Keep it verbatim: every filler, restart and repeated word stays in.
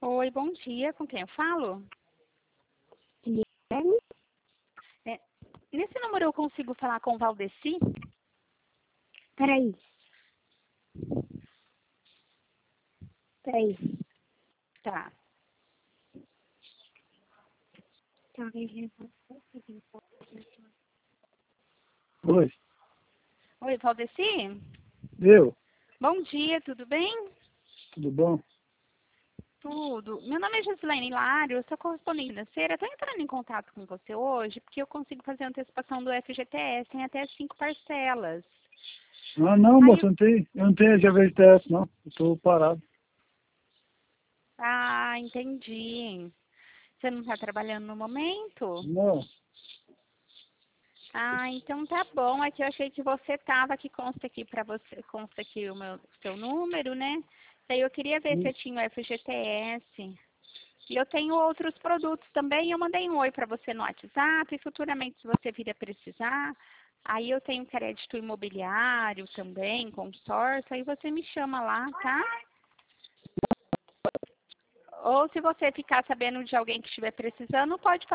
Oi, bom dia. Com quem eu falo? Guilherme? É, nesse número eu consigo falar com o Valdeci? Peraí. Peraí. Tá. Oi, Oi, Valdeci? eu, Bom dia, tudo bem? tudo bom? Tudo. Meu nome é Gislaine Hilário, eu sou correspondente financeira. Estou entrando em contato com você hoje porque eu consigo fazer a antecipação do F G T S em até cinco parcelas. Ah, não, Aí, moça, eu não tenho, eu não tenho G V T S, não. Eu tô parado. ah, entendi. Você não está trabalhando no momento? Não, Ah, então tá bom. É que eu achei que você estava, que consta aqui para você, consta aqui o meu, seu número, né? Daí eu queria ver se hum, eu tinha o F G T S. E eu tenho outros produtos também. Eu mandei um oi para você no WhatsApp. E futuramente, se você vir a precisar, aí eu tenho crédito imobiliário também, consórcio. Aí você me chama lá, tá? Ou se você ficar sabendo de alguém que estiver precisando, pode